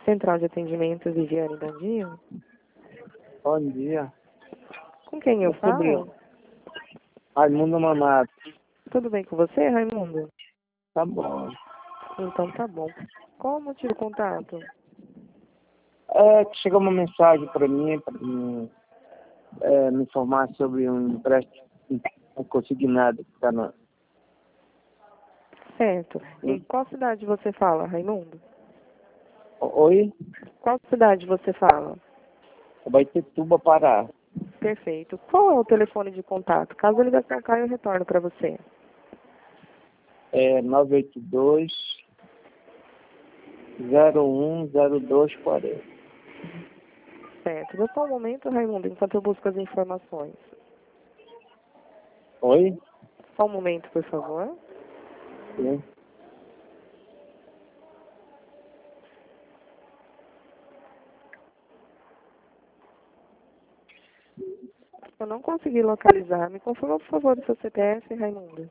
Central de Atendimento, Viviane, bom dia. Bom dia. Com quem eu falo? Raimundo Manato. Tudo bem com você, Raimundo? Tá bom. Então tá bom. Qual o motivo do contato? Chegou uma mensagem para mim, me informar sobre um empréstimo consignado que está na... Certo. E qual cidade você fala, Raimundo? Oi? Qual cidade você fala? Abaetetuba, Pará. Perfeito. Qual é o telefone de contato? Caso a ligação caia, eu retorno para você. 982 010240. Certo. Dá só um momento, Raimundo, enquanto eu busco as informações. Oi? Só um momento, por favor. Sim. Eu não consegui localizar. Me confirma, por favor, o seu CPF, Raimundo.